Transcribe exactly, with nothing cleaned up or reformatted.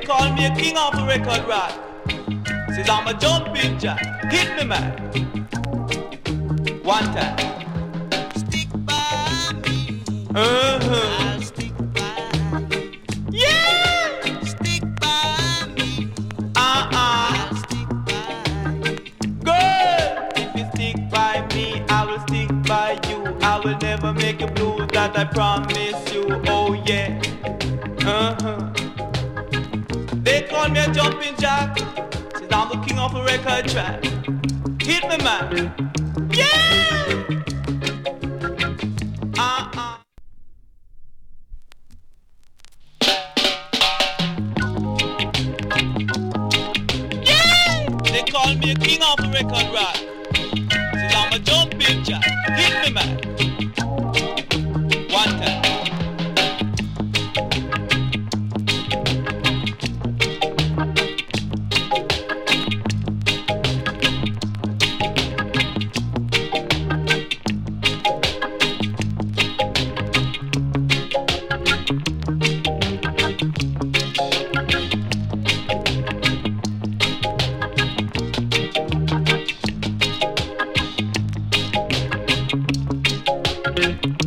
call me a king of the record rock. Says I'm a jumping jack. Hit me, man. One time. Stick by me. Uh-huh. I'll stick by you. Yeah. Stick by me. Uh-uh. I'll stick by you. Girl, if you stick by me, I will stick by you. I will never make you blue, that I promise you. Oh yeah. Uh-huh. They call me a jumping jack. Says I'm the king of a record track. Hit me, man. Yeah. Uh-uh. Yeah. They call me a king of a record rock. Says I'm a jumping jack. Hit me, man. One time. Thank you.